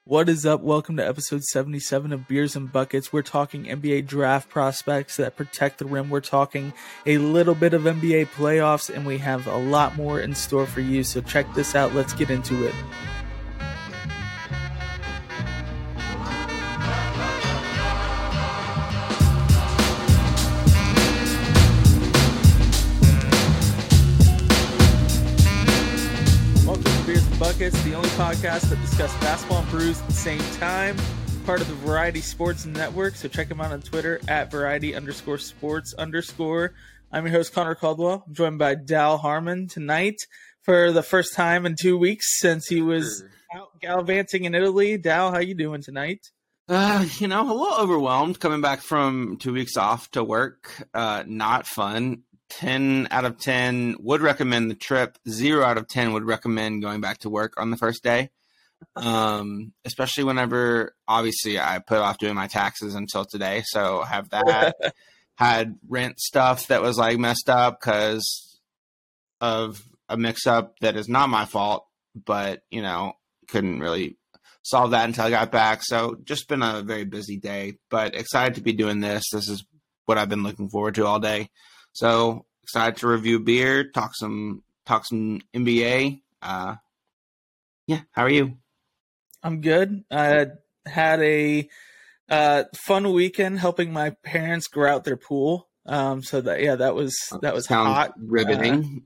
What is up? Welcome to episode 77 of Beers and Buckets. We're talking NBA draft prospects that protect the rim. We're talking a little bit of NBA playoffs, and we have a lot more in store for you. So check this out. Let's get into it. Buckets, the only podcast that discuss basketball and brews at the same time, part of the Variety Sports Network. So check them out on Twitter at variety_sports_. I'm your host, Connor Caldwell. I'm joined by Dal Harmon tonight for the first time in 2 weeks since he was out gallivanting in Italy. Dal, how you doing tonight? A little overwhelmed coming back from 2 weeks off to work. Not fun. 10 out of 10 would recommend the trip. 0 out of 10 would recommend going back to work on the first day. Especially whenever, obviously, I put off doing my taxes until today. So I have that. Had rent stuff that was like messed up because of a mix up that is not my fault, but, couldn't really solve that until I got back. So just been a very busy day, but excited to be doing this. This is what I've been looking forward to all day. So excited to review beer, talk some NBA. How are you? I'm good. I had a fun weekend helping my parents grow out their pool. That was hot, riveting.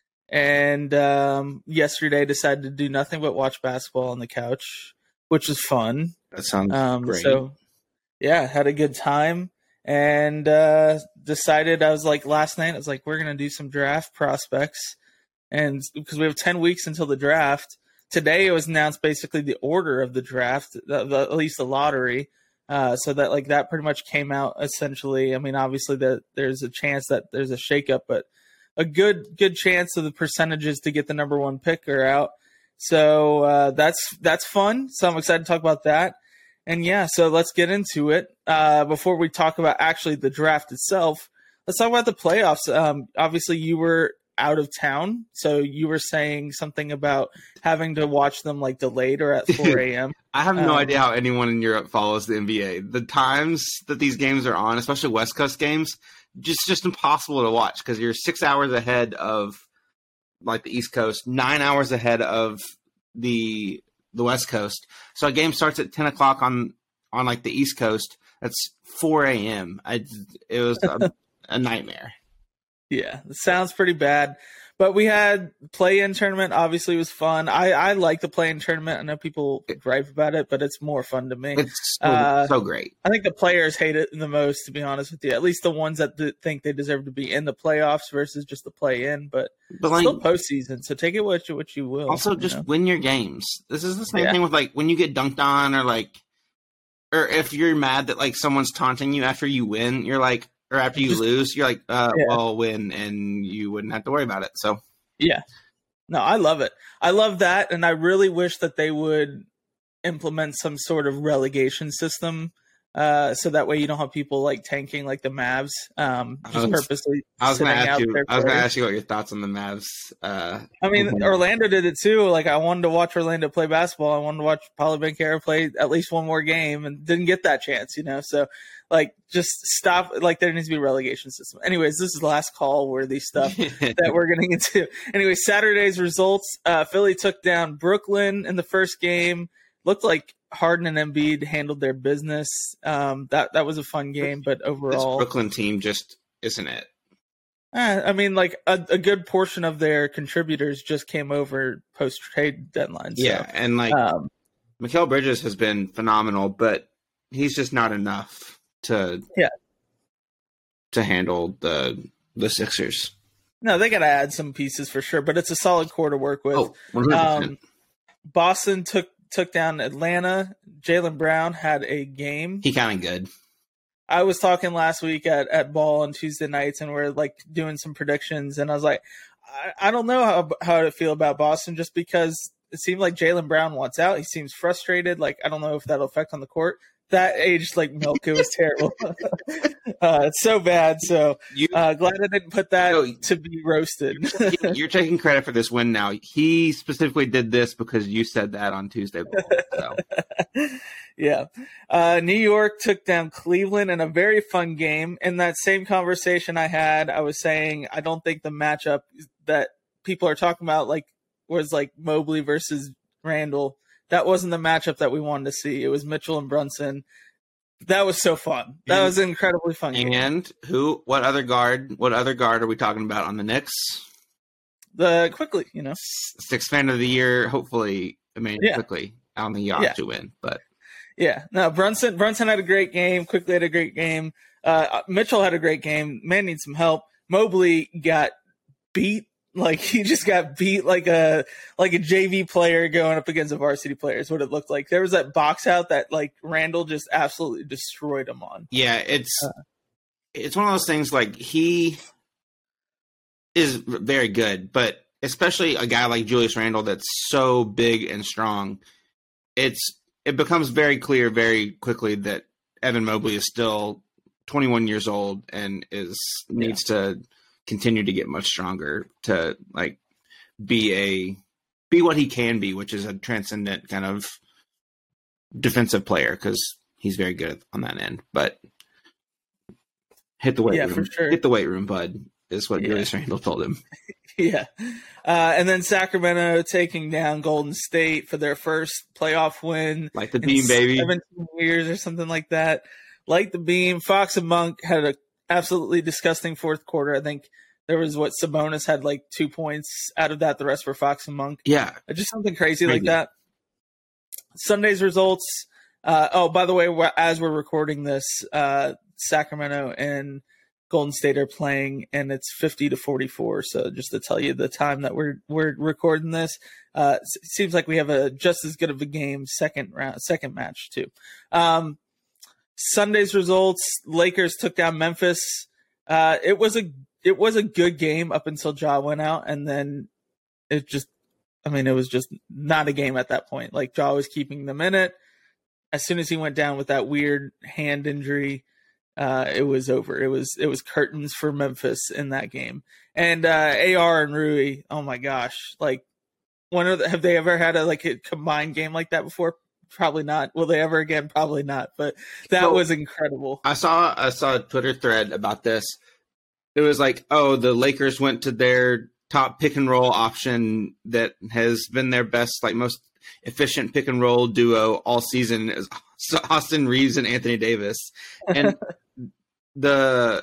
And yesterday decided to do nothing but watch basketball on the couch, which was fun. That sounds great. So had a good time. And decided, last night, I was like, we're going to do some draft prospects. And because we have 10 weeks until the draft, today it was announced basically the order of the draft, at least the lottery. So that pretty much came out essentially. I mean, obviously there's a chance that there's a shakeup, but a good chance of the percentages to get the number one pick are out. So that's fun. So I'm excited to talk about that. And so let's get into it. Before we talk about actually the draft itself, let's talk about the playoffs. Obviously, you were out of town, so you were saying something about having to watch them delayed or at 4 a.m. I have no idea how anyone in Europe follows the NBA. The times that these games are on, especially West Coast games, just impossible to watch because you're 6 hours ahead of the East Coast, 9 hours ahead of the West Coast. So a game starts at 10 o'clock on the East Coast. That's 4 a.m. It was a nightmare. Yeah, it sounds pretty bad. But we had play-in tournament. Obviously, it was fun. I like the play-in tournament. I know people gripe about it, but it's more fun to me. It's so great. I think the players hate it the most, to be honest with you. At least the ones that think they deserve to be in the playoffs versus just the play-in. But still postseason, so take it what you will. Also, just win your games. This is the same thing with when you get dunked on or if you're mad that someone's taunting you after you win, you're like. Or after you lose, you're like, well, win, and you wouldn't have to worry about it. So, yeah. No, I love it. I love that, and I really wish that they would implement some sort of relegation system so that way you don't have people tanking like the Mavs purposely sitting out there. I was going to ask you what your thoughts on the Mavs. Orlando did it too. I wanted to watch Orlando play basketball. I wanted to watch Paolo Banchero play at least one more game and didn't get that chance, So, just stop. There needs to be a relegation system. Anyways, this is the last call worthy stuff that we're getting into. Anyway, Saturday's results. Philly took down Brooklyn in the first game. Looked like Harden and Embiid handled their business. That was a fun game, but overall, this Brooklyn team just isn't it. A good portion of their contributors just came over post trade deadline. Yeah, and Mikal Bridges has been phenomenal, but he's just not enough to handle the Sixers. No, they got to add some pieces for sure, but it's a solid core to work with. Oh, 100%. Boston took down Atlanta. Jaylen Brown had a game. He kind of good. I was talking last week at Ball on Tuesday nights, and we're doing some predictions, and I was like, I don't know how to feel about Boston just because it seemed like Jaylen Brown wants out. He seems frustrated. I don't know if that'll affect on the court. that aged like milk. It was terrible. It's so bad. So glad I didn't put that to be roasted. You're taking credit for this win now. He specifically did this because you said that on Tuesday. So. Yeah. New York took down Cleveland in a very fun game. In that same conversation I was saying I don't think the matchup that people are talking about was Mobley versus Randall. That wasn't the matchup that we wanted to see. It was Mitchell and Brunson. That was so fun. That was an incredibly fun game. And what other guard are we talking about on the Knicks? Quickly, Sixth fan of the year, hopefully. Quickly. I don't think you have to win, but. Yeah. No, Brunson had a great game. Quickly had a great game. Mitchell had a great game. Man needs some help. Mobley got beat. He just got beat like a JV player going up against a varsity player is what it looked like. There was that box out that Randall just absolutely destroyed him on. Yeah, it's one of those things he is very good, but especially a guy like Julius Randle that's so big and strong, it becomes very clear very quickly that Evan Mobley is still 21 years old and needs to continue to get much stronger to be what he can be, which is a transcendent kind of defensive player because he's very good on that end. But hit the weight room. For sure. Hit the weight room, bud, is what Julius Randle told him. Yeah. And then Sacramento taking down Golden State for their first playoff win. Like the Beam, baby. 17 years or something like that. Like the Beam. Fox and Monk had an absolutely disgusting fourth quarter. I think there was Sabonis had 2 points out of that. The rest were Fox and Monk. Yeah. Just something crazy like that. Sunday's results. By the way, as we're recording this, Sacramento and Golden State are playing, and it's 50-44. So just to tell you the time that we're recording this, it seems like we have just as good of a game second match too. Sunday's results: Lakers took down Memphis. It was a good game up until Ja went out, and then it was just not a game at that point. Ja was keeping them in it. As soon as he went down with that weird hand injury, it was over. It was curtains for Memphis in that game. And AR and Rui, oh my gosh, have they ever had a combined game like that before? Probably not. Will they ever again? Probably not. But that was incredible. I saw a Twitter thread about this. It was the Lakers went to their top pick and roll option that has been their best, most efficient pick and roll duo all season is Austin Reeves and Anthony Davis. And the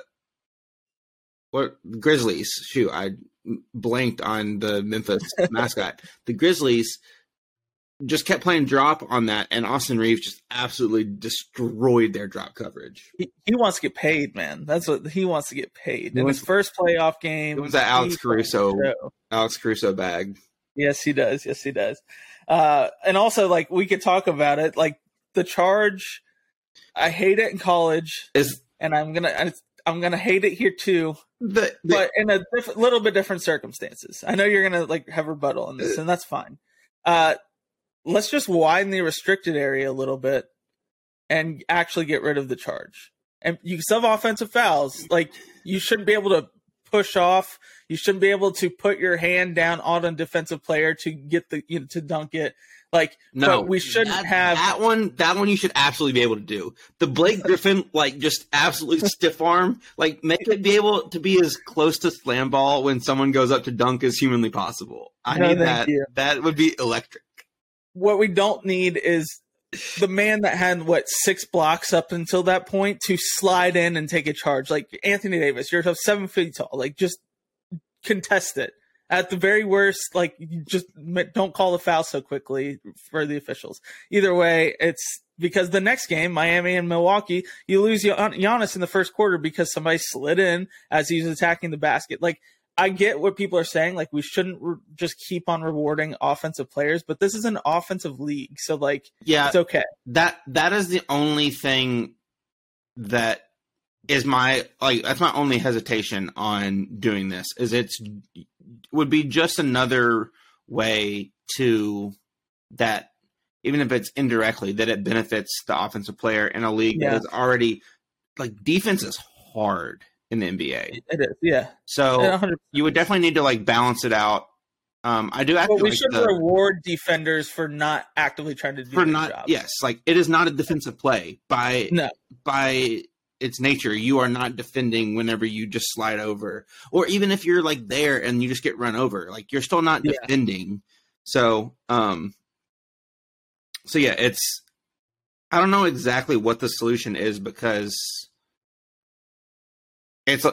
Grizzlies, I blanked on the Memphis mascot. The Grizzlies just kept playing drop on that, and Austin Reeves just absolutely destroyed their drop coverage. He wants to get paid, man. That's what he wants to get paid. In his first playoff game, it was that Alex Caruso bag. Yes, he does. And also, we could talk about it. The charge, I hate it in college, and I'm gonna hate it here too. But in a little bit different circumstances. I know you're gonna have rebuttal on this, and that's fine. Let's just widen the restricted area a little bit and actually get rid of the charge. And you still have offensive fouls. You shouldn't be able to push off. You shouldn't be able to put your hand down on a defensive player to get to dunk it. No, we shouldn't have that one. That one you should absolutely be able to do. The Blake Griffin, just absolutely stiff arm, make it be able to be as close to slam ball when someone goes up to dunk as humanly possible. I need that. That would be electric. What we don't need is the man that had 6 blocks up until that point to slide in and take a charge. Anthony Davis, you're 7 feet tall. Just contest it. At the very worst, just don't call the foul so quickly for the officials. Either way, it's because the next game, Miami and Milwaukee, you lose Giannis in the first quarter because somebody slid in as he's attacking the basket. I get what people are saying. We shouldn't just keep on rewarding offensive players, but this is an offensive league. So, it's okay. That is the only thing that is that's my only hesitation on doing this is would be just another way to that, even if it's indirectly, that it benefits the offensive player in a league that is already like defense is hard in the NBA. It is, yeah. So 100%. you would definitely need to like balance it out. I do actually. But we should reward defenders for not actively trying to do their jobs. Yes, like it is not a defensive play by its nature. You are not defending whenever you just slide over, or even if you're like there and you just get run over, like you're still not defending. So, it's. I don't know exactly what the solution is because it's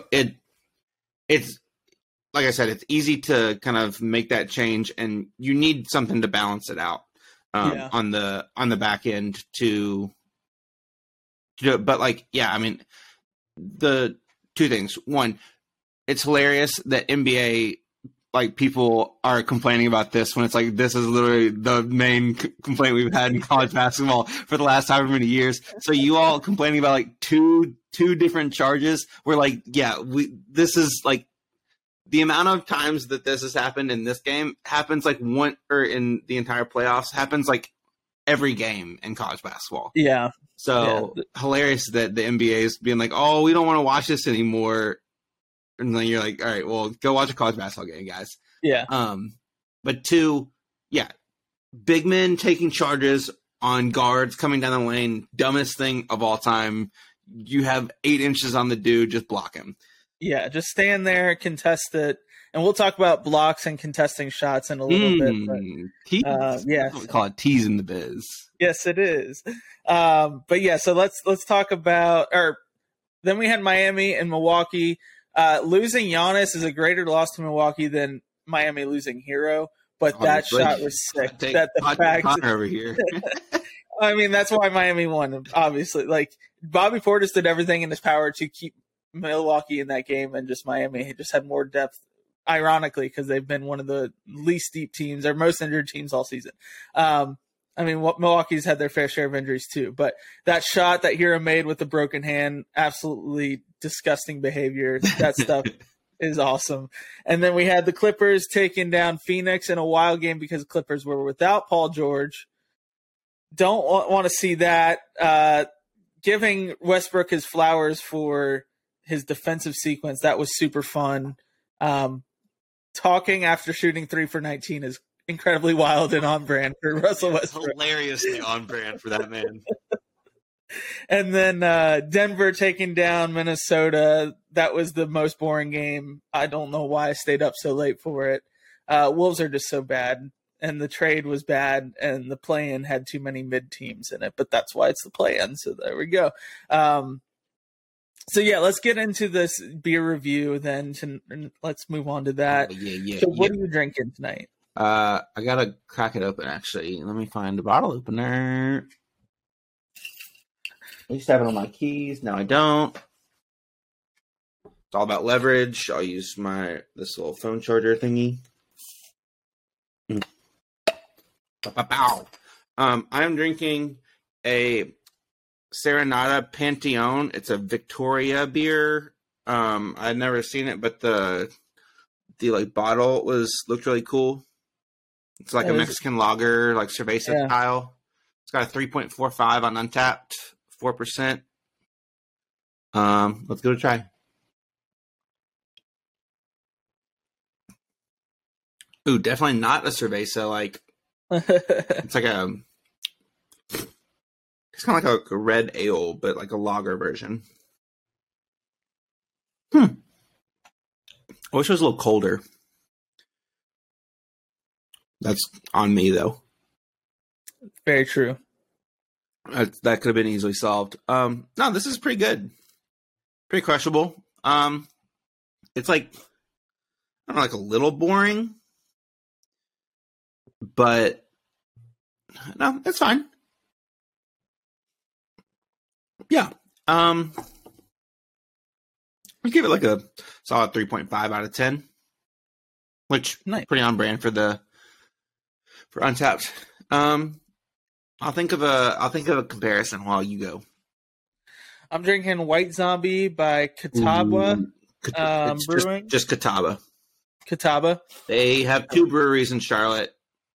like I said, it's easy to kind of make that change, and you need something to balance it out on the back end to do it. But like, I mean, the two things. One, it's hilarious that NBA like people are complaining about this when it's like this is literally the main complaint we've had in college basketball for the last however many years. So you all complaining about like two different charges. We're like, this is like. The amount of times that this has happened in this game happens like in the entire playoffs happens like every game in college basketball. Yeah. So hilarious that the NBA is being like, oh, we don't want to watch this anymore. And then you're like, all right, well, go watch a college basketball game, guys. Yeah. But two, big men taking charges on guards coming down the lane, dumbest thing of all time. You have 8 inches on the dude, just block him. Yeah, just stand there, contest it, and we'll talk about blocks and contesting shots in a little bit. But, we call it teasing the biz. Yes, it is. So let's talk about. Or then we had Miami and Milwaukee. Losing Giannis is a greater loss to Milwaukee than Miami losing Hero, but that shot was sick. That the fact over here. I mean, that's why Miami won. Obviously, like Bobby Portis did everything in his power to keep Milwaukee in that game, and just Miami just had more depth, ironically, because they've been one of the least deep teams or most injured teams all season. I mean, Milwaukee's had their fair share of injuries too, but that shot that Hero made with the broken hand, absolutely disgusting behavior. That stuff is awesome. And then we had the Clippers taking down Phoenix in a wild game because Clippers were without Paul George. Don't want to see that. Giving Westbrook his flowers for his defensive sequence, that was super fun. Talking after shooting 3 for 19 is incredibly wild and on brand for Russell Westbrook. Hilariously on brand for that man. And then Denver taking down Minnesota. That was the most boring game. I don't know why I stayed up so late for it. Wolves are just so bad, and the trade was bad, and the play-in had too many mid-teams in it, but that's why it's the play-in, so there we go. So let's get into this beer review then. Let's move on to that. So what are you drinking tonight? I gotta crack it open actually. Let me find the bottle opener. I used to have it on my keys. Now I don't. It's all about leverage. I'll use this little phone charger thingy. I am drinking a Serenata Pantheon. It's a Victoria beer. I'd never seen it, but the like bottle looked really cool. It's like a Mexican lager, like cerveza style. It's got a 3.45 on Untapped, 4%. Let's give it a try. Ooh, definitely not a cerveza. Like it's like it's kind of like a red ale, but like a lager version. I wish it was a little colder. That's on me, though. Very true. That could have been easily solved. No, this is pretty good. Pretty crushable. It's like, I don't know, like a little boring. But, no, it's fine. Yeah. I'll give it like a solid 3.5 out of 10. Which, nice. Pretty on brand for Untapped. I'll think of a comparison while you go. I'm drinking White Zombie by Catawba Brewing. Just Catawba. Catawba. They have 2 breweries in Charlotte.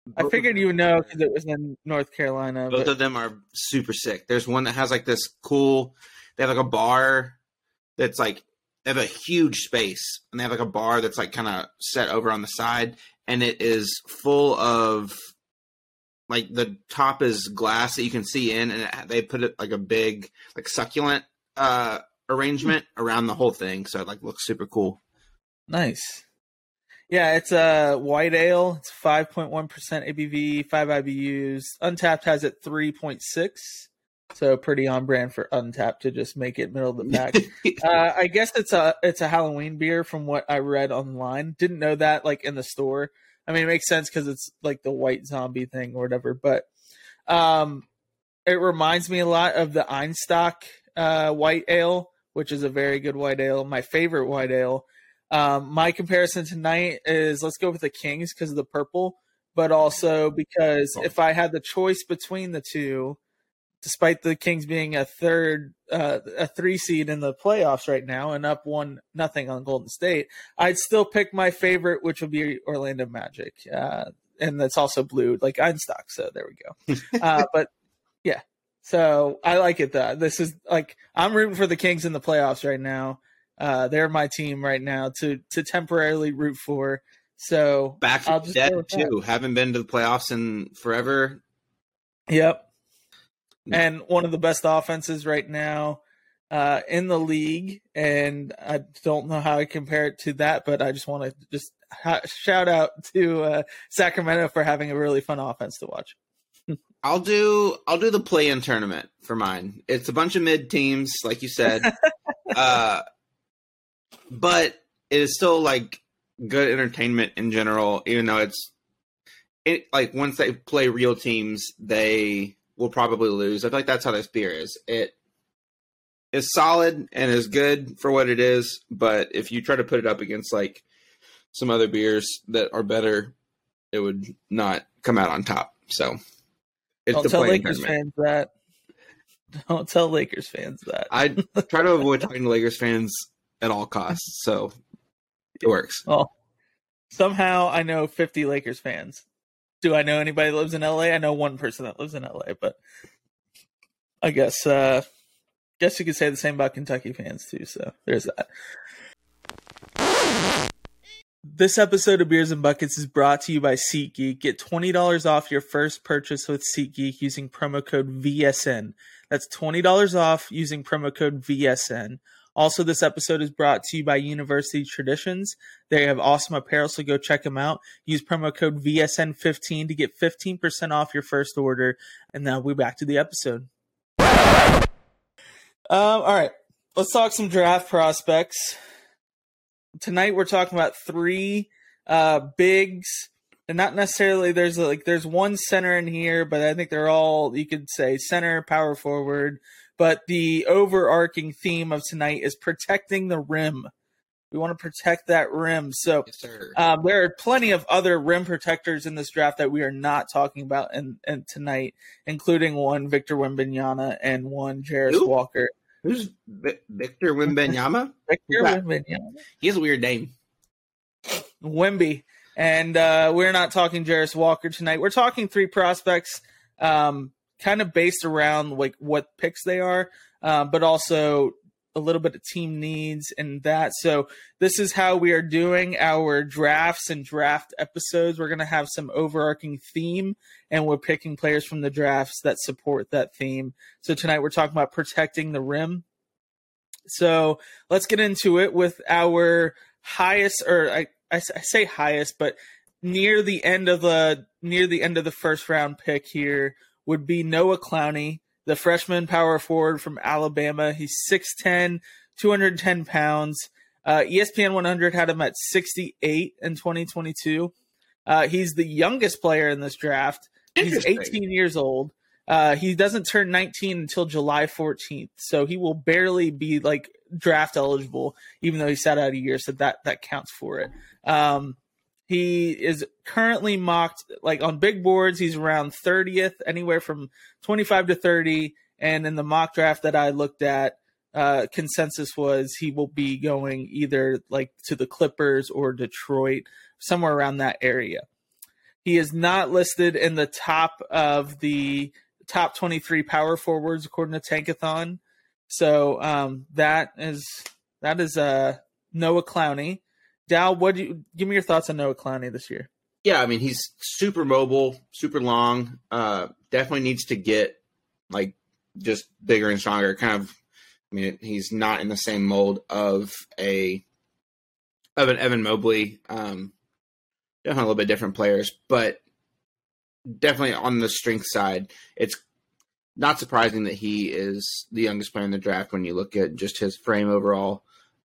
I figured you would know because it was in North Carolina. Both of them are super sick. There's one that has like this cool. They have like a bar that's like they have a huge space, and they have like a bar that's like kind of set over on the side, and it is full of like the top is glass that you can see in, and they put it like a big like succulent arrangement around the whole thing, so it like looks super cool. Nice. Yeah, it's a white ale. It's 5.1% ABV, 5 IBUs. Untapped has it 3.6, so pretty on brand for Untapped to just make it middle of the pack. I guess it's a Halloween beer from what I read online. Didn't know that like in the store. I mean, it makes sense because it's like the white zombie thing or whatever. But it reminds me a lot of the Einstock white ale, which is a very good white ale. My favorite white ale. My comparison tonight is let's go with the Kings because of the purple, but also because if I had the choice between the two, despite the Kings being a 3 seed in the playoffs right now and up 1-0 on Golden State, I'd still pick my favorite, which would be Orlando Magic. And that's also blue, like Einstock. So there we go. But yeah, so I like it though. This is like, I'm rooting for the Kings in the playoffs right now. They're my team right now to temporarily root for. So back from dead too. Haven't been to the playoffs in forever. Yep. And one of the best offenses right now in the league. And I don't know how I compare it to that, but I just want to just shout out to Sacramento for having a really fun offense to watch. I'll do the play-in tournament for mine. It's a bunch of mid teams, like you said. But it is still like good entertainment in general, even though it like once they play real teams, they will probably lose. I feel like that's how this beer is. It is solid and is good for what it is, but if you try to put it up against like some other beers that are better, it would not come out on top. So it's Don't the tell play-in Lakers tournament. fans that. Don't tell Lakers fans that. I try to avoid talking to Lakers fans at all costs, so it works. Well, somehow I know 50 Lakers fans. Do I know anybody that lives in LA? I know one person that lives in LA, but I guess you could say the same about Kentucky fans too, so there's that. This episode of Beers and Buckets is brought to you by SeatGeek. Get $20 off your first purchase with SeatGeek using promo code VSN. That's $20 off using promo code VSN. Also, this episode is brought to you by University Traditions. They have awesome apparel, so go check them out. Use promo code VSN15 to get 15% off your first order. And now we're back to the episode. All right, let's talk some draft prospects. Tonight we're talking about 3 bigs, and not necessarily there's one center in here, but I think they're all, you could say, center, power forward. But the overarching theme of tonight is protecting the rim. We want to protect that rim. So Yes, sir. There are plenty of other rim protectors in this draft that we are not talking about in tonight, including one Victor Wembanyama and one Jarris Walker. Who's Victor Wembanyama? Victor Wembanyama. He has a weird name. Wemby. And we're not talking Jarris Walker tonight. We're talking 3 prospects kind of based around like what picks they are, but also a little bit of team needs and that. So this is how we are doing our drafts and draft episodes. We're going to have some overarching theme, and we're picking players from the drafts that support that theme. So tonight we're talking about protecting the rim. So let's get into it with our highest, or I say highest, but near the end of the first round pick here would be Noah Clowney, the freshman power forward from Alabama. He's 6'10", 210 pounds. ESPN 100 had him at 68 in 2022. He's the youngest player in this draft. He's 18 years old. He doesn't turn 19 until July 14th, so he will barely be like draft eligible, even though he sat out a year, so that counts for it. He is currently mocked, like on big boards, he's around 30th, anywhere from 25 to 30. And in the mock draft that I looked at, consensus was he will be going either like to the Clippers or Detroit, somewhere around that area. He is not listed in the top of the top 23 power forwards according to Tankathon. So that is Noah Clowney. Dow, give me your thoughts on Noah Clowney this year? Yeah, I mean, he's super mobile, super long. Definitely needs to get like just bigger and stronger. Kind of, I mean, he's not in the same mold of an Evan Mobley. Definitely a little bit different players, but definitely on the strength side, it's not surprising that he is the youngest player in the draft when you look at just his frame overall.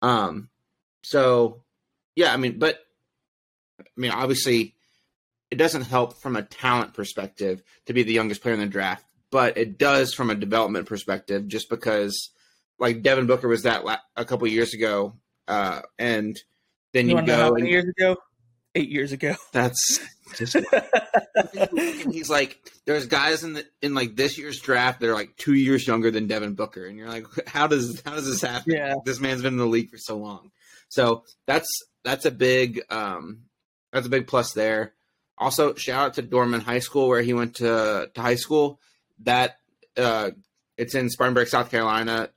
So, yeah, I mean, obviously, it doesn't help from a talent perspective to be the youngest player in the draft, but it does from a development perspective, just because, like, Devin Booker was that a couple years ago, and then you go. How many years ago? 8 years ago. That's just. He's like, there's guys in like this year's draft that are like 2 years younger than Devin Booker, and you're like, how does this happen? Yeah. This man's been in the league for so long. So that's a big plus there. Also, shout out to Dorman High School where he went to high school. That it's in Spartanburg, South Carolina.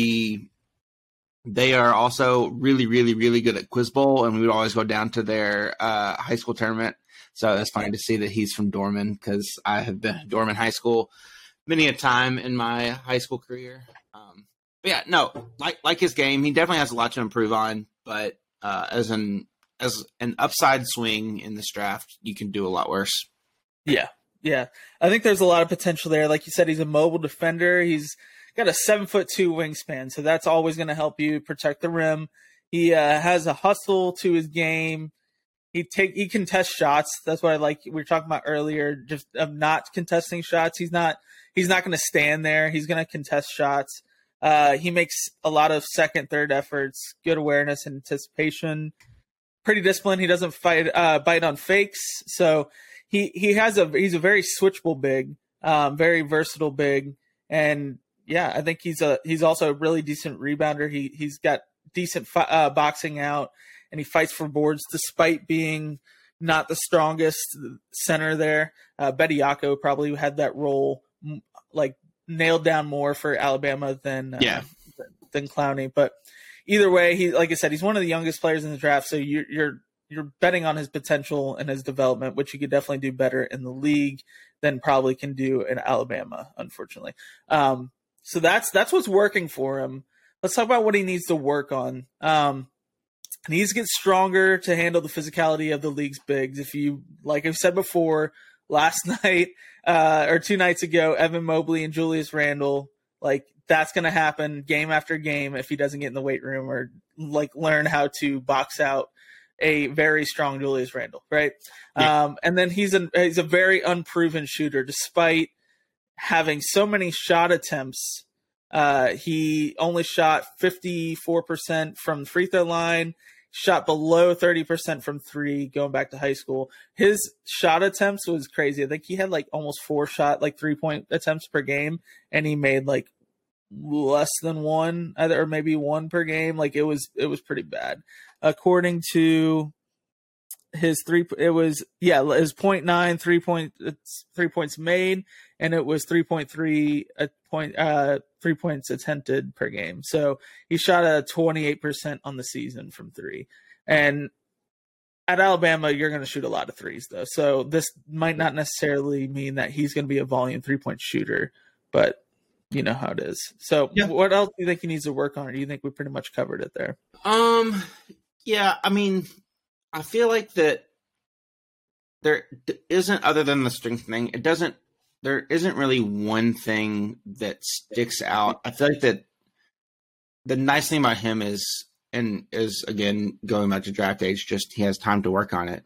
They are also really, really, really good at Quiz Bowl, and we would always go down to their high school tournament. So it's funny to see that he's from Dorman, because I have been at Dorman High School many a time in my high school career. But yeah, no, like his game, he definitely has a lot to improve on. But as an upside swing in this draft, you can do a lot worse. Yeah. I think there's a lot of potential there. Like you said, he's a mobile defender. He's got a 7'2" wingspan, so that's always going to help you protect the rim. He has a hustle to his game. He contests shots. That's what I like. We were talking about earlier, just of not contesting shots. He's not going to stand there. He's going to contest shots. He makes a lot of second, third efforts. Good awareness and anticipation. Pretty disciplined. He doesn't bite on fakes. So he's a very switchable big, very versatile big, and yeah, I think he's also a really decent rebounder. He's got decent boxing out, and he fights for boards despite being not the strongest center there. Bediako probably had that role like nailed down more for Alabama than Clowney. But either way, like I said, he's one of the youngest players in the draft, so you're betting on his potential and his development, which he could definitely do better in the league than probably can do in Alabama, unfortunately. So that's what's working for him. Let's talk about what he needs to work on. He needs to get stronger to handle the physicality of the league's bigs. If you, like I've said before, last night or 2 nights ago, Evan Mobley and Julius Randle, like that's going to happen game after game if he doesn't get in the weight room or like learn how to box out a very strong Julius Randle, right? Yeah. And then he's a very unproven shooter, despite having so many shot attempts. He only shot 54% from the free throw line, shot below 30% from three going back to high school. His shot attempts was crazy. I think he had like almost 4 3-point attempts per game, and he made like less than one, or maybe one per game. Like it was pretty bad. According to his it was 0.9 3 points made, and it was 3.3 3 points attempted per game. So he shot a 28% on the season from three. And at Alabama, you're going to shoot a lot of threes, though. So this might not necessarily mean that he's going to be a volume 3-point shooter, but you know how it is. So What else do you think he needs to work on, or do you think we pretty much covered it there? Yeah, I mean, I feel like that there isn't, other than the strength thing, there isn't really one thing that sticks out. I feel like that the nice thing about him is again, going back to draft age, just he has time to work on it.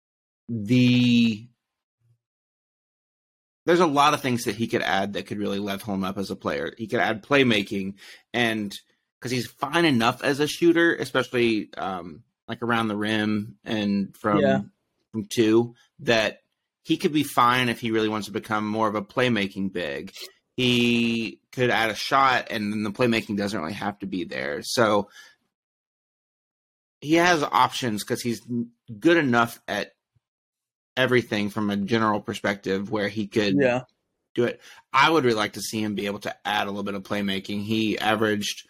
There's a lot of things that he could add that could really level him up as a player. He could add playmaking, and because he's fine enough as a shooter, especially like around the rim and from two, that he could be fine if he really wants to become more of a playmaking big. He could add a shot, and then the playmaking doesn't really have to be there. So he has options because he's good enough at everything from a general perspective where he could do it. I would really like to see him be able to add a little bit of playmaking. He averaged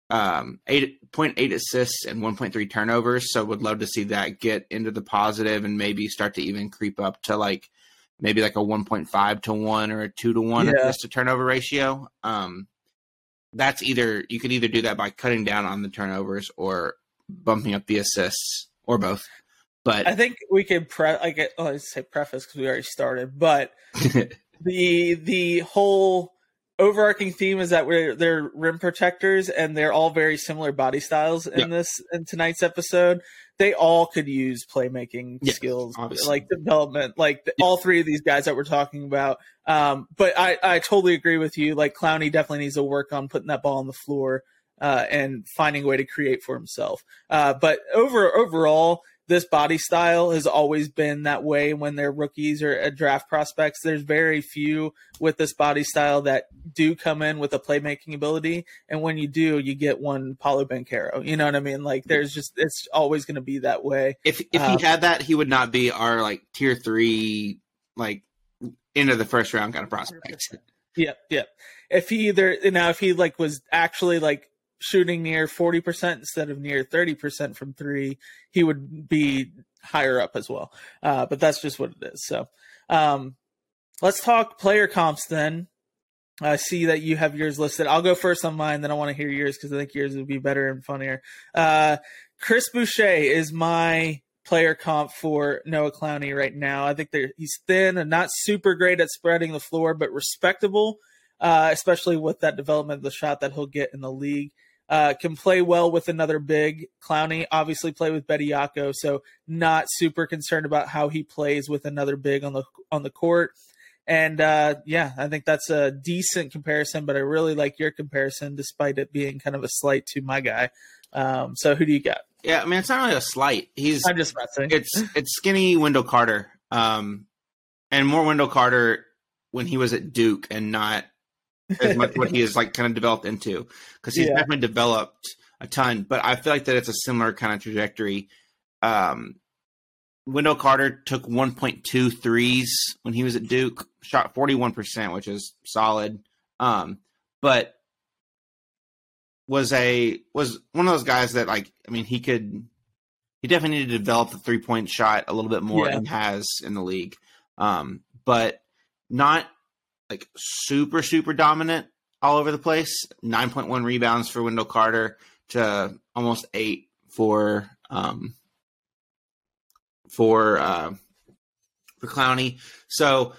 8.8 assists and 1.3 turnovers, so would love to see that get into the positive and maybe start to even creep up to maybe like a 1.5 to 1 or a 2 to 1 assist to turnover ratio. That's you could either do that by cutting down on the turnovers or bumping up the assists, or both. But I think we could I say preface because we already started, but the whole overarching theme is that they're rim protectors and they're all very similar body styles in tonight's episode. They all could use playmaking skills, obviously. Like development, all three of these guys that we're talking about. But I totally agree with you. Like Clowney definitely needs to work on putting that ball on the floor and finding a way to create for himself. But overall, this body style has always been that way when they're rookies or draft prospects. There's very few with this body style that do come in with a playmaking ability. And when you do, you get one Paolo Banchero. You know what I mean? Like it's always going to be that way. If he had that, he would not be our tier 3, into the first round kind of prospect. Yeah. If he was actually shooting near 40% instead of near 30% from 3, he would be higher up as well. But that's just what it is. So let's talk player comps then. I see that you have yours listed. I'll go first on mine, then I want to hear yours because I think yours would be better and funnier. Chris Boucher is my player comp for Noah Clowney right now. I think he's thin and not super great at spreading the floor, but respectable, especially with that development of the shot that he'll get in the league. Can play well with another big. Clowney obviously play with Bediako, so not super concerned about how he plays with another big on the court. And I think that's a decent comparison, but I really like your comparison despite it being kind of a slight to my guy. So who do you got? Yeah, I mean, it's not really a slight. I'm just messing. It's skinny Wendell Carter, and more Wendell Carter when he was at Duke and not as much what he is kind of developed into, because he's definitely developed a ton. But I feel like that it's a similar kind of trajectory. Wendell Carter took 1.2 threes when he was at Duke, shot 41%, which is solid. But was one of those guys that he definitely needed to develop the 3-point shot a little bit more than has in the league. But not super, super dominant all over the place. 9.1 rebounds for Wendell Carter to almost 8 for Clowney. So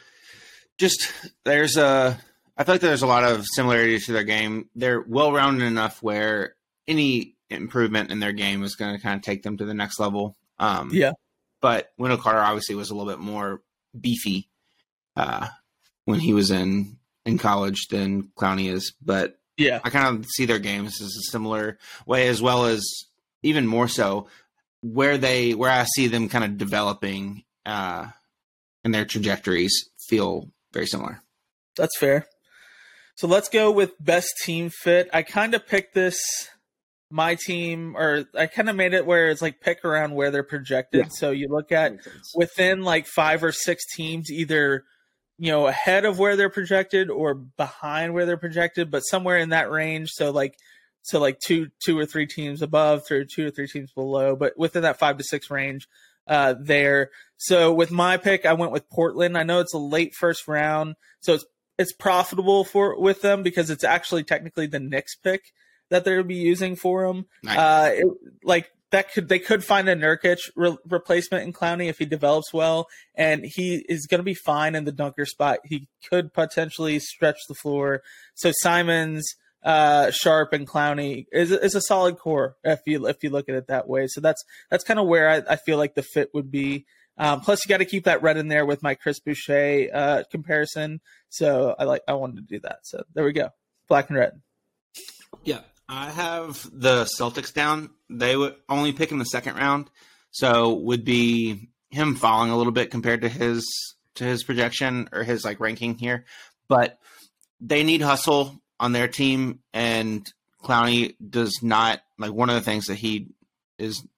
I feel like there's a lot of similarities to their game. They're well-rounded enough where any improvement in their game is going to kind of take them to the next level. But Wendell Carter obviously was a little bit more beefy when he was in college than Clowney is. But I kind of see their games as a similar way, as well as even more so where I see them kind of developing and their trajectories feel very similar. That's fair. So let's go with best team fit. I kind of picked my team, or I kind of made it where it's pick around where they're projected. Yeah. So you look at within 5 or 6 teams, either ahead of where they're projected or behind where they're projected, but somewhere in that range. So two or three teams above, 2 or 3 teams below, but within that 5 to 6 range there. So with my pick, I went with Portland. I know it's a late first round, so it's profitable with them because it's actually technically the Knicks pick that they'll be using for them. Nice. They could find a Nurkic replacement in Clowney if he develops well, and he is going to be fine in the dunker spot. He could potentially stretch the floor. So Simons, Sharp, and Clowney is a solid core if you look at it that way. So that's kind of where I feel like the fit would be. Plus, you got to keep that red in there with my Chris Boucher comparison. So I wanted to do that. So there we go, black and red. Yeah, I have the Celtics down. They would only pick in the second round, so would be him falling a little bit compared to his projection or his ranking here. But they need hustle on their team, and Clowney does not. One of the things that he is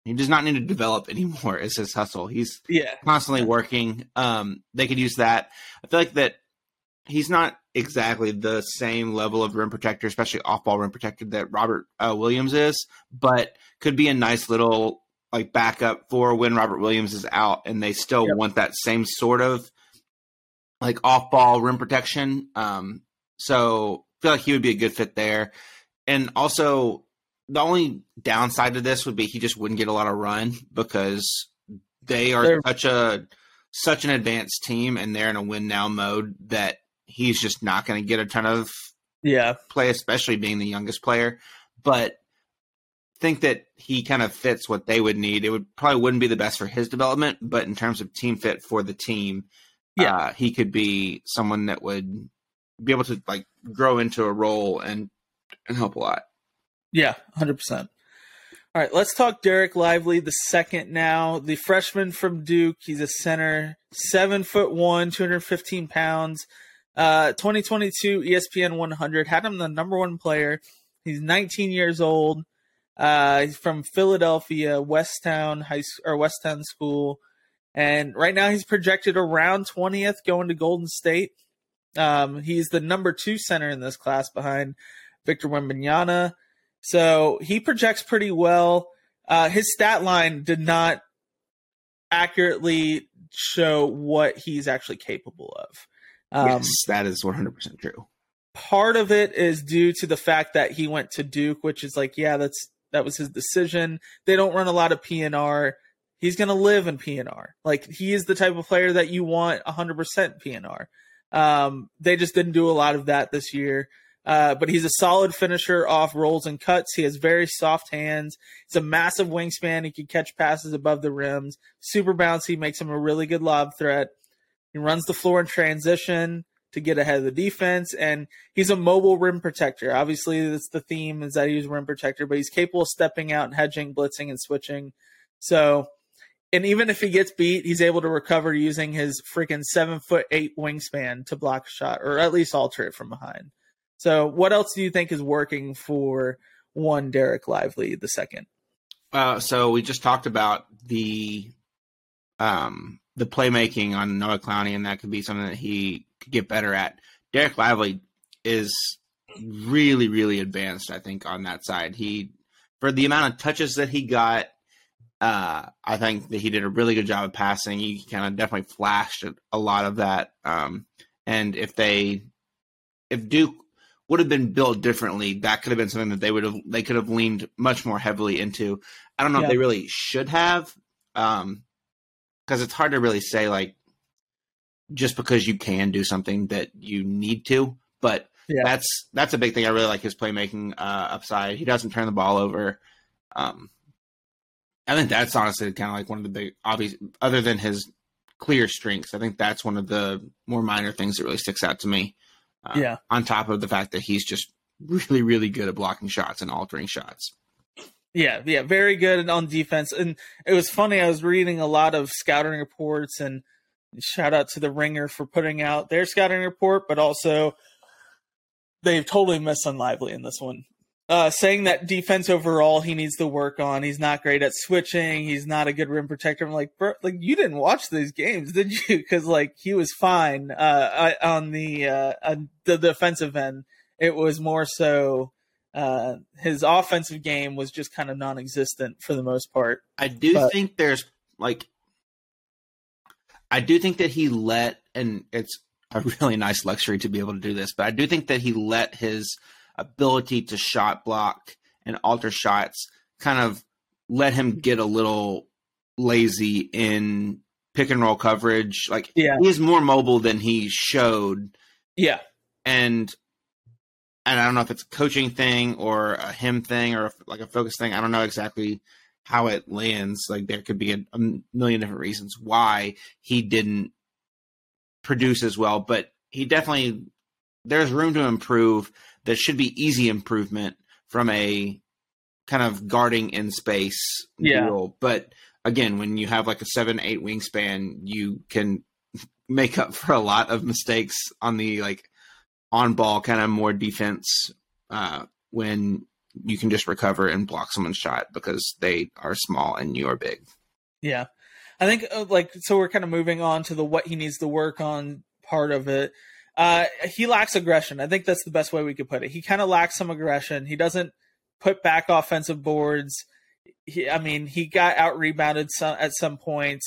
He does not need to develop anymore as his hustle. He's Yeah. constantly working. They could use that. I feel like that he's not exactly the same level of rim protector, especially off-ball rim protector that Robert Williams is, but could be a nice little like backup for when Robert Williams is out and they still want that same sort of like off-ball rim protection. So I feel like he would be a good fit there. And also the only downside to this would be he just wouldn't get a lot of run because they're such an advanced team and they're in a win now mode that he's just not going to get a ton of play, especially being the youngest player. But think that he kind of fits what they would need. It wouldn't be the best for his development, but in terms of team fit for the team, he could be someone that would be able to like grow into a role and help a lot. Yeah, 100%. All right, let's talk Derek Lively, the second now. The freshman from Duke. He's a center, 7'1", 215 pounds. 2022 ESPN 100 had him the number one player. He's 19 years old. He's from Philadelphia, Westtown School, and right now he's projected around 20th, going to Golden State. He's the number 2 center in this class behind Victor Wembanyama. So he projects pretty well. His stat line did not accurately show what he's actually capable of. Yes, that is 100% true. Part of it is due to the fact that he went to Duke, which is like, that was his decision. They don't run a lot of PNR. He's going to live in PNR. Like, he is the type of player that you want 100% PNR. They just didn't do a lot of that this year. But he's a solid finisher off rolls and cuts. He has very soft hands. He's a massive wingspan. He can catch passes above the rims. Super bouncy, makes him a really good lob threat. He runs the floor in transition to get ahead of the defense, and he's a mobile rim protector. Obviously, that's the theme, is that he's a rim protector, but he's capable of stepping out and hedging, blitzing, and switching. So, and even if he gets beat, he's able to recover using his freaking 7'8" wingspan to block a shot, or at least alter it from behind. So what else do you think is working for one Derek Lively the second? So we just talked about the playmaking on Noah Clowney, and that could be something that he could get better at. Derek Lively is really, really advanced, I think, on that side. For the amount of touches that he got, I think that he did a really good job of passing. He kind of definitely flashed a lot of that. And if Duke would have been built differently, that could have been something that they could have leaned much more heavily into. I don't know if they really should have, because it's hard to really say, like, just because you can do something that you need to. But that's a big thing. I really like his playmaking upside. He doesn't turn the ball over. I think that's honestly kind of like one of the big obvious, other than his clear strengths. I think that's one of the more minor things that really sticks out to me. On top of the fact that he's just really, really good at blocking shots and altering shots. Yeah, very good on defense. And it was funny, I was reading a lot of scouting reports, and shout out to the Ringer for putting out their scouting report, but also they've totally missed on Lively in this one. Saying that defense overall he needs to work on. He's not great at switching. He's not a good rim protector. I'm like, bro, like, you didn't watch these games, did you? Because like, he was fine on the defensive end. It was more so his offensive game was just kind of non-existent for the most part. I do think that he let, and it's a really nice luxury to be able to do this, but I do think that he let his ability to shot block and alter shots kind of let him get a little lazy in pick and roll coverage. Like, he is more mobile than he showed. Yeah. And I don't know if it's a coaching thing or a him thing or like a focus thing. I don't know exactly how it lands. Like, there could be a million different reasons why he didn't produce as well, but he definitely, there's room to improve. There should be easy improvement from a kind of guarding in space deal. But again, when you have like a 7'8" wingspan, you can make up for a lot of mistakes on the like on ball kind of more defense when you can just recover and block someone's shot because they are small and you are big. Yeah. I think so we're kind of moving on to the what he needs to work on part of it. He lacks aggression. I think that's the best way we could put it. He kind of lacks some aggression. He doesn't put back offensive boards. He got out rebounded at some points.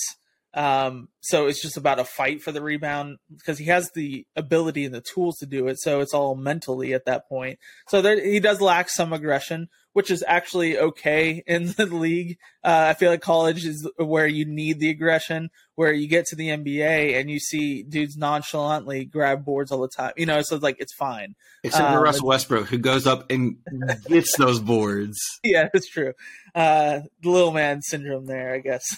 So it's just about a fight for the rebound because he has the ability and the tools to do it. So it's all mentally at that point. So he does lack some aggression, which is actually okay in the league. I feel like college is where you need the aggression, where you get to the NBA and you see dudes nonchalantly grab boards all the time. So it's like, it's fine. Except for Russell Westbrook, who goes up and gets those boards. Yeah, it's true. The little man syndrome there, I guess.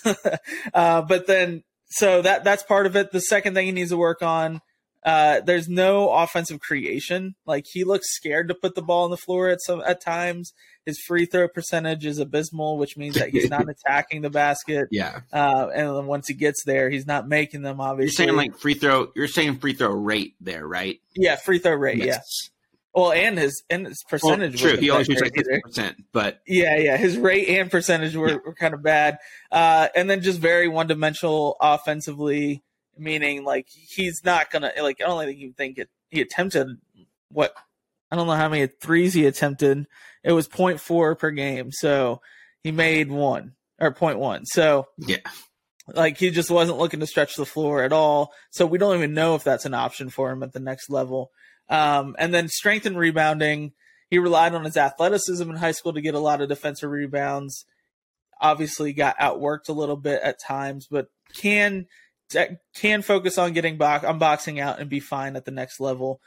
But then, so that's part of it. The second thing he needs to work on, there's no offensive creation. Like, he looks scared to put the ball on the floor at times. His free throw percentage is abysmal, which means that he's not attacking the basket. Yeah. And then once he gets there, he's not making them, obviously. You're saying free throw rate there, right? Yeah, free throw rate, yes. Yeah. Well, and his percentage. Well, true, he only shoots like 50%, but yeah, his rate and percentage were kind of bad. And then just very one-dimensional offensively, meaning like he's not gonna I don't think he attempted what I don't know how many threes he attempted. It was 0.4 per game, so he made 0.1. So yeah. Like, he just wasn't looking to stretch the floor at all. So we don't even know if that's an option for him at the next level. And then strength and rebounding. He relied on his athleticism in high school to get a lot of defensive rebounds. Obviously got outworked a little bit at times, but can focus on boxing out and be fine at the next level.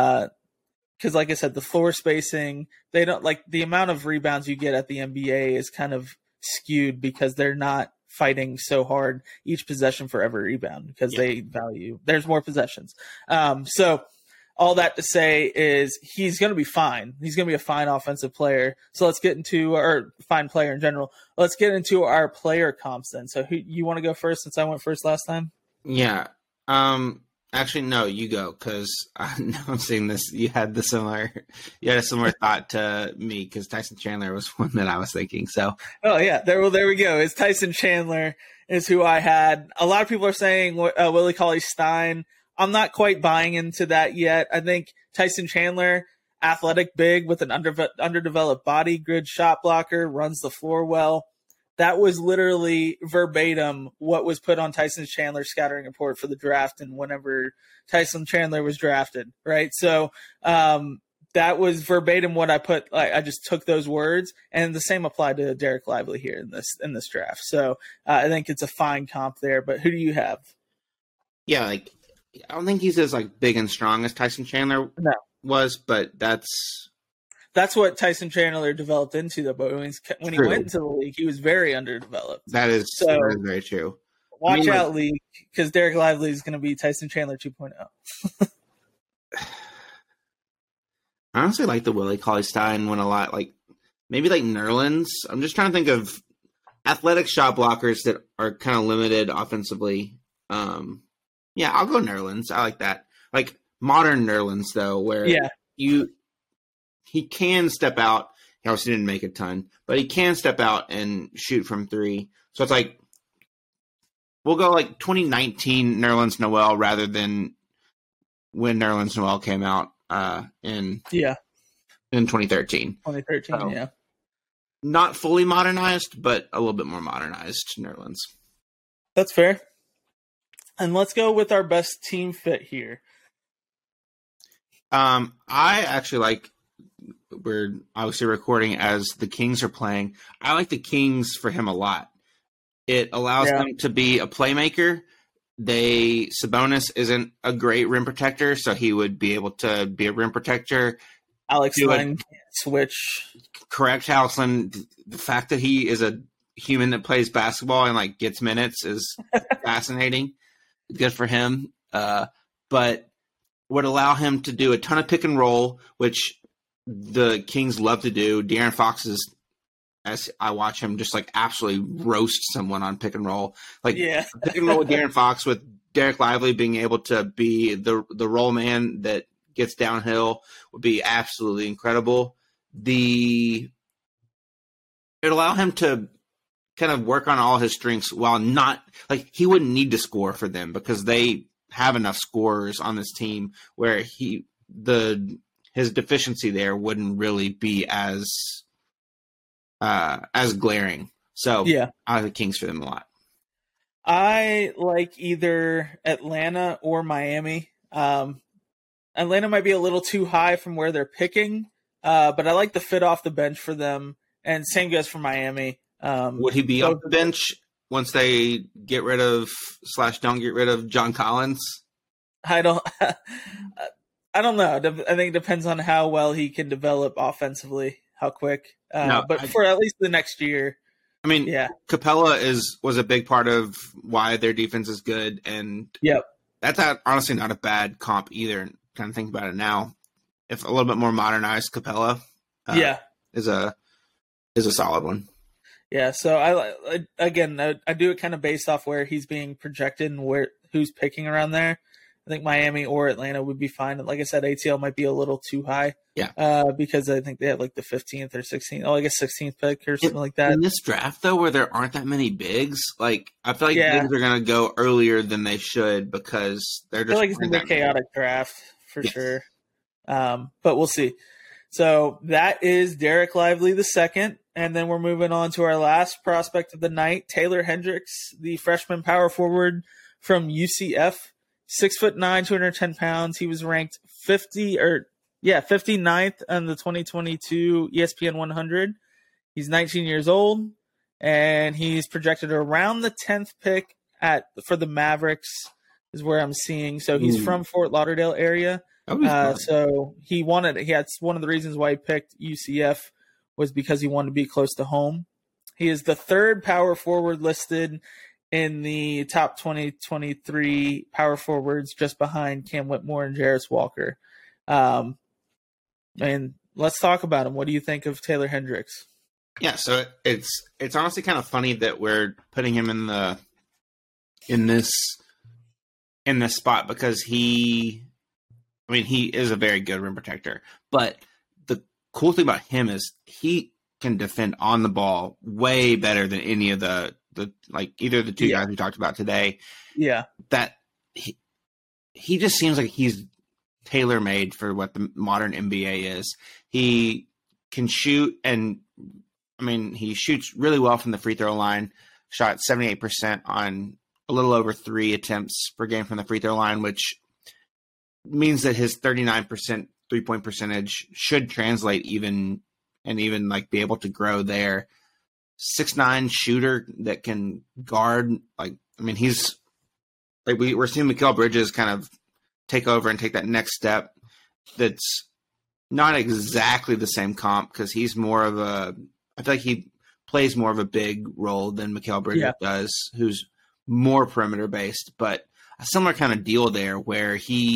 Because like I said, the floor spacing, they don't like the amount of rebounds you get at the NBA is kind of skewed because they're not fighting so hard each possession for every rebound because they value there's more possessions. So all that to say is he's going to be fine. He's going to be a fine offensive player. So let's get into our fine player in general. Let's get into our player comps then. So who you want to go first since I went first last time? Yeah. Actually, no, you go because I'm seeing this. You had a similar thought to me because Tyson Chandler was one that I was thinking. So, oh yeah, there we go. It's Tyson Chandler is who I had. A lot of people are saying Willie Cauley-Stein. I'm not quite buying into that yet. I think Tyson Chandler, athletic big with an underdeveloped body, good shot blocker, runs the floor well. That was literally verbatim what was put on Tyson Chandler's scouting report for the draft and whenever Tyson Chandler was drafted, right? So that was verbatim what I put. I just took those words, and the same applied to Derek Lively here in this draft. So I think it's a fine comp there. But who do you have? Yeah, I don't think he's as big and strong as Tyson Chandler was, but that's what Tyson Chandler developed into, though. But when he went into the league, he was very underdeveloped. That is very true. Watch out, league, because Derek Lively is going to be Tyson Chandler 2.0. I honestly like the Willie Cauley-Stein one a lot. Maybe Nerlens. I'm just trying to think of athletic shot blockers that are kind of limited offensively. Yeah, I'll go Nerlens. I like that. Modern Nerlens, though, where he can step out. He obviously didn't make a ton, but he can step out and shoot from three. So it's we'll go 2019 Nerlens Noel rather than when Nerlens Noel came out in 2013. 2013, so, yeah. Not fully modernized, but a little bit more modernized Nerlens. That's fair. And let's go with our best team fit here. I actually we're obviously recording as the Kings are playing. I like the Kings for him a lot. It allows them to be a playmaker. Sabonis isn't a great rim protector, so he would be able to be a rim protector. Alex Len switch. Correct, Alex Len. The fact that he is a human that plays basketball and gets minutes is fascinating. Good for him. But would allow him to do a ton of pick and roll, which the Kings love to do. De'Aaron Fox is, as I watch him, just absolutely roast someone on pick and roll. Pick and roll with De'Aaron Fox with Derek Lively being able to be the roll man that gets downhill would be absolutely incredible. it allow him to kind of work on all his strengths while not like he wouldn't need to score for them because they have enough scorers on this team where his deficiency there wouldn't really be as glaring. So Yeah. I like Kings for them a lot. I like either Atlanta or Miami. Atlanta might be a little too high from where they're picking, but I like the fit off the bench for them. And same goes for Miami. Would he be off the bench once they get rid of / don't get rid of John Collins? I don't know. I think it depends on how well he can develop offensively, how quick. For at least the next year. I mean, yeah. Capella was a big part of why their defense is good, and that's honestly not a bad comp either. Kind of think about it now, if a little bit more modernized, Capella, is a solid one. Yeah, so I do it kind of based off where he's being projected and who's picking around there. I think Miami or Atlanta would be fine. Like I said, ATL might be a little too high. Yeah. Because I think they have like the 15th or 16th. Oh, I guess 16th pick or something like that. In this draft, though, where there aren't that many bigs, like I feel like bigs are going to go earlier than they should because they're just. I feel like it's going to be a chaotic draft for sure. But we'll see. So that is Derek Lively II. And then we're moving on to our last prospect of the night, Taylor Hendricks, the freshman power forward from UCF. 6'9", 210 pounds. He was ranked 59th on the 2022 ESPN 100. He's 19 years old, and he's projected around the 10th pick for the Mavericks is where I'm seeing. So he's from Fort Lauderdale area. So that's one of the reasons why he picked UCF was because he wanted to be close to home. He is the third power forward listed in the top 2023 power forwards, just behind Cam Whitmore and Jarris Walker. And let's talk about him. What do you think of Taylor Hendricks? Yeah, so it's honestly kind of funny that we're putting him in this spot because he is a very good rim protector. But the cool thing about him is he can defend on the ball way better than any of the either of the two guys we talked about today. Yeah. That he just seems like he's tailor-made for what the modern NBA is. He can shoot, and he shoots really well from the free throw line. Shot 78% on a little over 3 attempts per game from the free throw line, which means that his 39% three-point percentage should translate even be able to grow there. 6'9" shooter that can guard. He's we're seeing Mikal Bridges kind of take over and take that next step. That's not exactly the same comp because he's more of I feel like he plays more of a big role than Mikal Bridges does, who's more perimeter based, but a similar kind of deal there where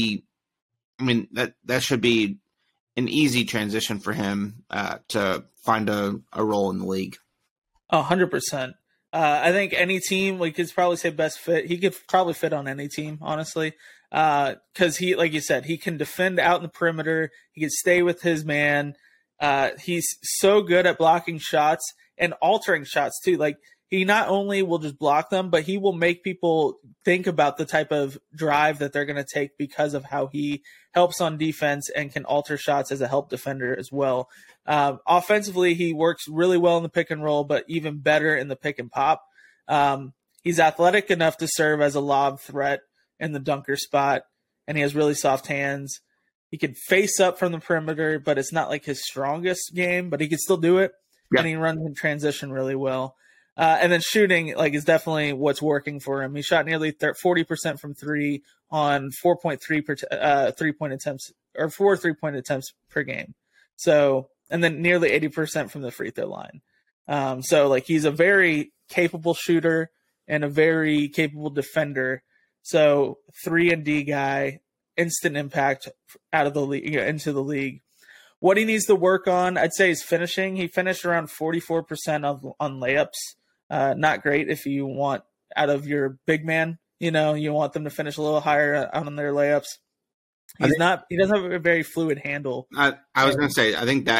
that should be an easy transition for him to find a role in the league. 100%. I think any team, we could probably say best fit. He could probably fit on any team, honestly, because he, like you said, he can defend out in the perimeter. He can stay with his man. He's so good at blocking shots and altering shots too. Like, he not only will just block them, but he will make people think about the type of drive that they're going to take because of how he helps on defense and can alter shots as a help defender as well. Offensively, he works really well in the pick and roll, but even better in the pick and pop. He's athletic enough to serve as a lob threat in the dunker spot, and he has really soft hands. He can face up from the perimeter, but it's not like his strongest game, but he can still do it. Yeah. And he runs in transition really well. And then shooting is definitely what's working for him. He shot nearly 40% from 3 on 4.3 3-point attempts, or 4 3-point attempts per game. So, and then nearly 80% from the free throw line. So he's a very capable shooter and a very capable defender. So 3-and-D guy, instant impact out of the league, into the league. What he needs to work on, I'd say, is finishing. He finished around 44% on layups. Not great if you want out of your big man. You want them to finish a little higher on their layups. He doesn't have a very fluid handle. I was going to say, I think that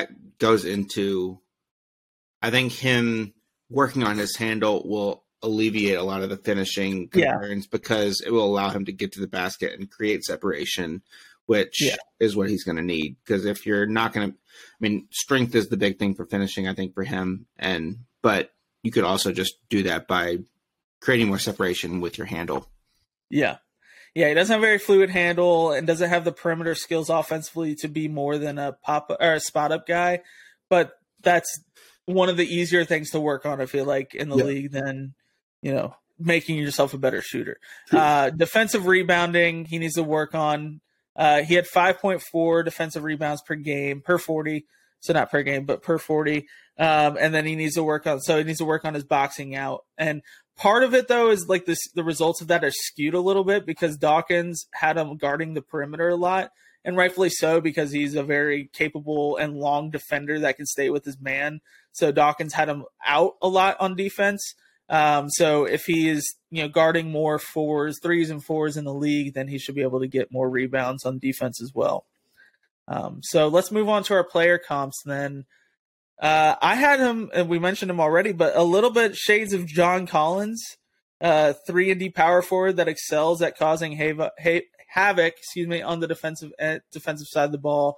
goes into, I think him working on his handle will alleviate a lot of the finishing concerns because it will allow him to get to the basket and create separation, which is what he's going to need. Because if you're not going to, I mean, strength is the big thing for finishing, I think, for him. But you could also just do that by creating more separation with your handle. Yeah. Yeah, he doesn't have a very fluid handle and doesn't have the perimeter skills offensively to be more than a pop or a spot up guy. But that's one of the easier things to work on, I feel like, in the league than, making yourself a better shooter. Defensive rebounding, he needs to work on. He had 5.4 defensive rebounds per game, per 40. So not per game, but per 40. And then he needs to work on his boxing out. And part of it, though, is like the results of that are skewed a little bit because Dawkins had him guarding the perimeter a lot, and rightfully so because he's a very capable and long defender that can stay with his man. So Dawkins had him out a lot on defense. So if he is, guarding more threes and fours in the league, then he should be able to get more rebounds on defense as well. So let's move on to our player comps then. I had him, and we mentioned him already, but a little bit shades of John Collins, 3-and-D power forward that excels at causing havoc, on the defensive side of the ball.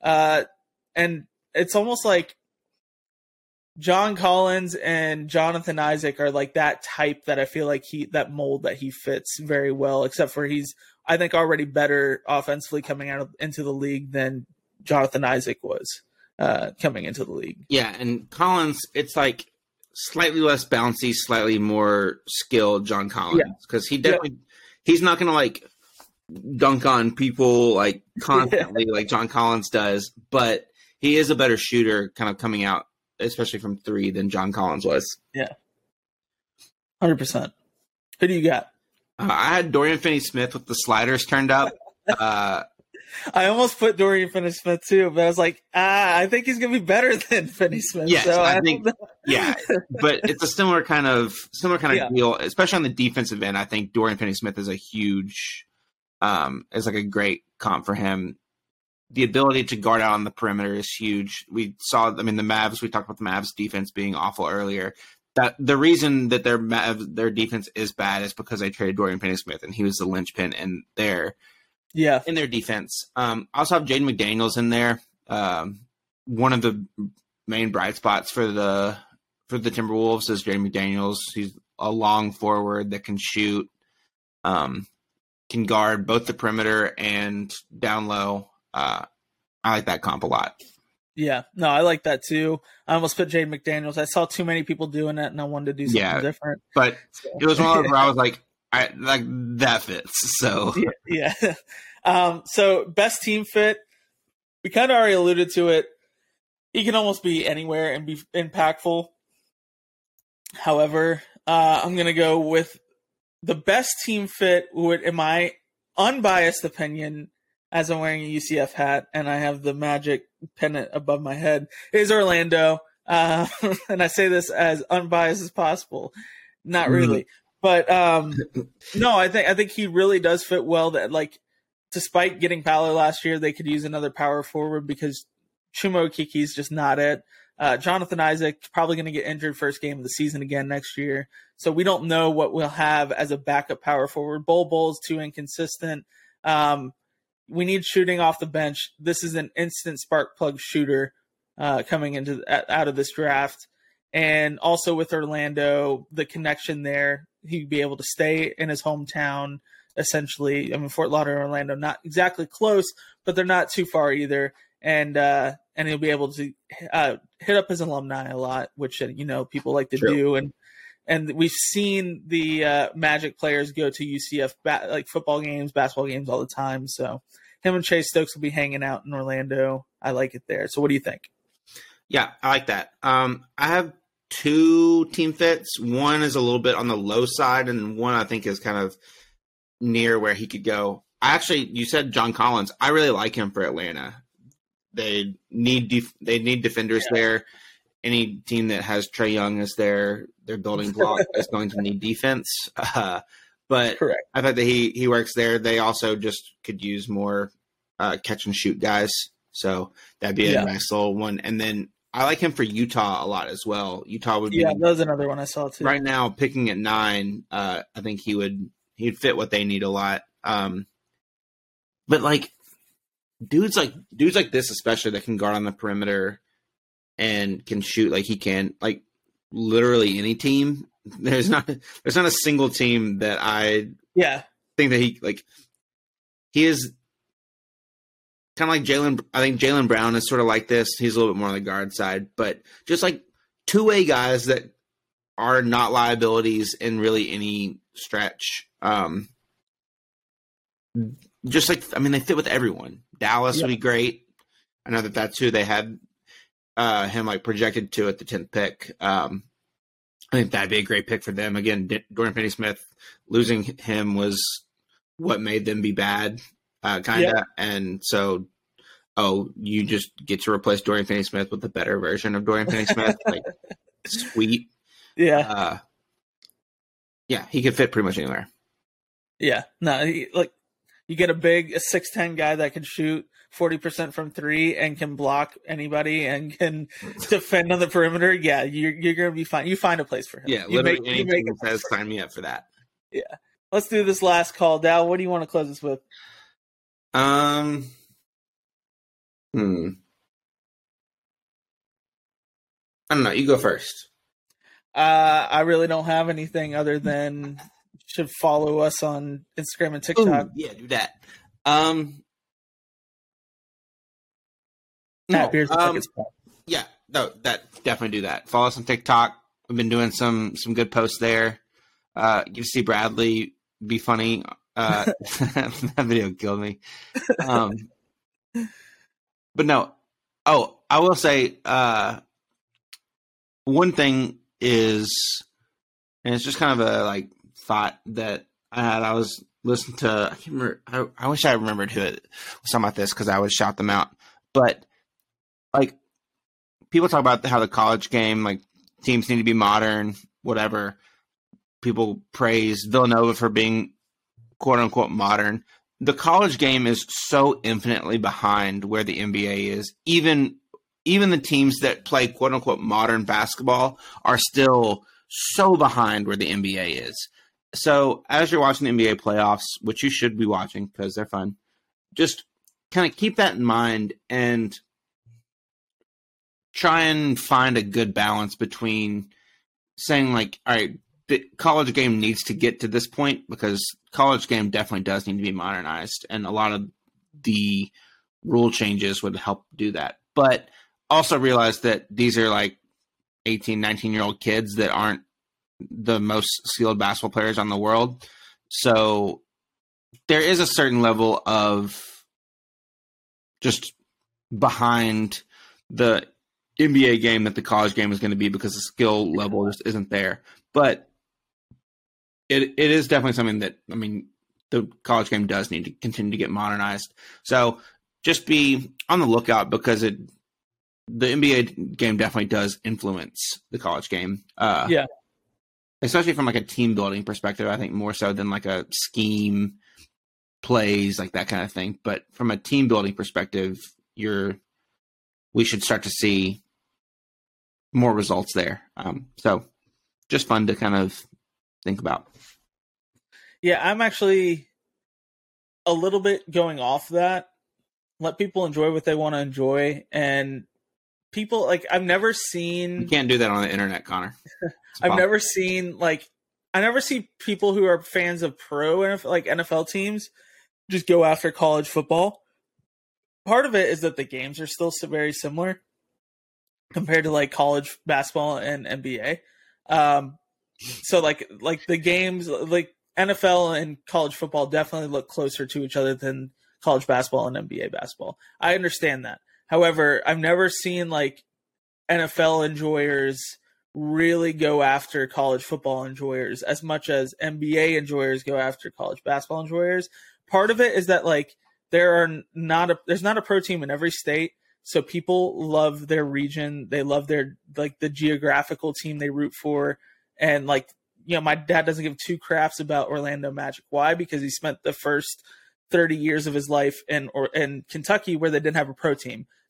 And it's almost like John Collins and Jonathan Isaac are like that type that I feel like that mold that he fits very well, except for he's, I think, already better offensively coming into the league than Jonathan Isaac was coming into the league. Yeah, and Collins, it's like slightly less bouncy, slightly more skilled John Collins because he definitely he's not going to like dunk on people like constantly like John Collins does, but he is a better shooter kind of coming out, especially from three, than John Collins was. Yeah. 100%. Who do you got? I had Dorian Finney-Smith with the sliders turned up. I almost put Dorian Finney-Smith too, but I was like, I think he's going to be better than Finney-Smith. Yes, so I think, but it's a similar kind of deal, especially on the defensive end. I think Dorian Finney-Smith is a huge, is like a great comp for him. The ability to guard out on the perimeter is huge. We talked about the Mavs defense being awful earlier. That the reason that their defense is bad is because they traded Dorian Finney-Smith, and he was the linchpin in their defense. I also have Jaden McDaniels in there. One of the main bright spots for the Timberwolves is Jaden McDaniels. He's a long forward that can shoot, can guard both the perimeter and down low. I like that comp a lot. Yeah, no, I like that too. I almost put Jaden McDaniels. I saw too many people doing it, and I wanted to do something different. But it was one of those where I was like, that fits. So yeah. So best team fit, we kind of already alluded to it. He can almost be anywhere and be impactful. However, I'm gonna go with the best team fit. In my unbiased opinion, as I'm wearing a UCF hat and I have the Magic pennant above my head, is Orlando. And I say this as unbiased as possible. Not really. But no, I think he really does fit well. That, like, despite getting Paolo last year, they could use another power forward because Chuma Okeke's just not it. Jonathan Isaac probably going to get injured first game of the season again next year. So we don't know what we'll have as a backup power forward. Bol too inconsistent. We need shooting off the bench. This is an instant spark plug shooter coming out of this draft. And also with Orlando, the connection there, he'd be able to stay in his hometown, essentially. I mean, Fort Lauderdale and Orlando, not exactly close, but they're not too far either. And he'll be able to hit up his alumni a lot, which, people like to do. And we've seen the Magic players go to UCF like football games, basketball games all the time. So him and Chase Stokes will be hanging out in Orlando. I like it there. So what do you think? Yeah, I like that. I have two team fits. One is a little bit on the low side, and one I think is kind of near where he could go. You said John Collins. I really like him for Atlanta. They need defenders there. Any team that has Trae Young as their building block is going to need defense. But correct. I thought that he works there. They also just could use more catch and shoot guys. So that'd be a nice little one. And then I like him for Utah a lot as well. Utah would be that was another one I saw too. right now picking at 9. I think he'd fit what they need a lot. But like dudes like this, especially that can guard on the perimeter and can shoot like he can, like literally any team. There's not a single team that I think that he is kind of like Jaylen. I think Jaylen Brown is sort of like this. He's a little bit more on the guard side, but just like two-way guys that are not liabilities in really any stretch. Just like, I mean, they fit with everyone. Dallas would be great. I know that's who they had him like projected to at the 10th pick. I think that'd be a great pick for them. Again, Dorian Finney-Smith, losing him was what made them be bad, kind of. And so, you just get to replace Dorian Finney-Smith with a better version of Dorian Finney-Smith. Like, sweet. Yeah. He could fit pretty much anywhere. Yeah. No, you get a 6'10" guy that can shoot 40% from 3 and can block anybody and can defend on the perimeter. Yeah, you're going to be fine. You find a place for him. Yeah, literally any team says sign me up for that. Yeah. Let's do this last call. Dal, what do you want to close this with? I don't know. You go first. I really don't have anything other than you should follow us on Instagram and TikTok. Ooh, yeah, do that. That definitely do that. Follow us on TikTok. We've been doing some good posts there. You see Bradley be funny. That video killed me. But no. Oh, I will say one thing is, and it's just kind of a like thought that I had. I was listening to, I can't remember. I wish I remembered who it was talking about this because I would shout them out. But like, people talk about how the college game, like teams need to be modern, whatever. People praise Villanova for being quote unquote modern. The college game is so infinitely behind where the NBA is. Even the teams that play quote unquote modern basketball are still so behind where the NBA is. So as you're watching the NBA playoffs, which you should be watching because they're fun, just kind of keep that in mind and try and find a good balance between saying like, all right, the college game needs to get to this point because college game definitely does need to be modernized. And a lot of the rule changes would help do that. But also realize that these are like 18, 19-year-old kids that aren't the most skilled basketball players on the world. So there is a certain level of just behind the NBA game that the college game is going to be because the skill level just isn't there. But it is definitely something that, I mean, the college game does need to continue to get modernized. So just be on the lookout because the NBA game definitely does influence the college game. Especially from like a team building perspective, I think more so than like a scheme, plays, like that kind of thing. But from a team building perspective, we should start to see more results there. So just fun to kind of think about. Yeah, I'm actually a little bit going off that. Let people enjoy what they want to enjoy. And people, like, I've never seen... You can't do that on the internet, Connor. I've never seen, like... I never see people who are fans of pro NFL teams just go after college football. Part of it is that the games are still very similar compared to like college basketball and NBA. So like the games, like NFL and college football definitely look closer to each other than college basketball and NBA basketball. I understand that. However, I've never seen like NFL enjoyers really go after college football enjoyers as much as NBA enjoyers go after college basketball enjoyers. Part of it is that like there's not a pro team in every state, so people love their region. They love their like the geographical team they root for, and like, you know, my dad doesn't give two craps about Orlando Magic. Why? Because he spent the first 30 years of his life in Kentucky where they didn't have a pro team.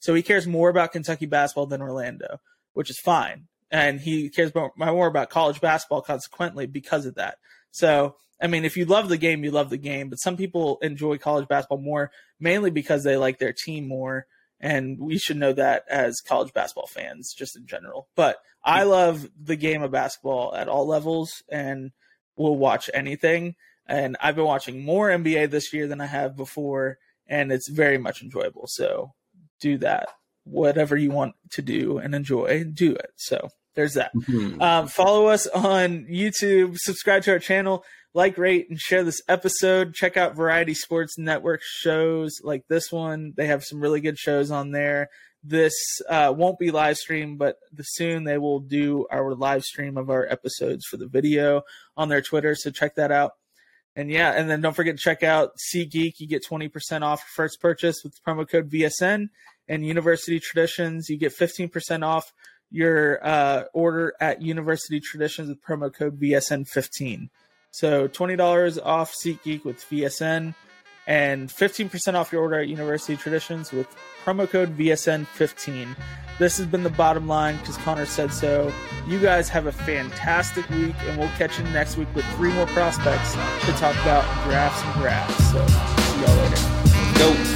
So he cares more about Kentucky basketball than Orlando, which is fine. And he cares more about college basketball consequently because of that. So, I mean, if you love the game, you love the game. But some people enjoy college basketball more, mainly because they like their team more. And we should know that as college basketball fans, just in general. But I love the game of basketball at all levels and will watch anything. And I've been watching more NBA this year than I have before, and it's very much enjoyable. So do that. Whatever you want to do and enjoy, do it. So there's that. Follow us on YouTube, subscribe to our channel, like, rate, and share this episode. Check out Variety Sports Network shows like this one. They have some really good shows on there. This won't be live streamed, but soon they will do our live stream of our episodes for the video on their Twitter. So check that out. And yeah, and then don't forget to check out SeatGeek. You get 20% off your first purchase with promo code VSN. And University Traditions, you get 15% off your order at University Traditions with promo code VSN15. So $20 off SeatGeek with VSN and 15% off your order at University Traditions with promo code VSN15. This has been The Bottom Line because Connor said so. You guys have a fantastic week, and we'll catch you next week with 3 more prospects to talk about drafts and drafts. So see y'all later. Go.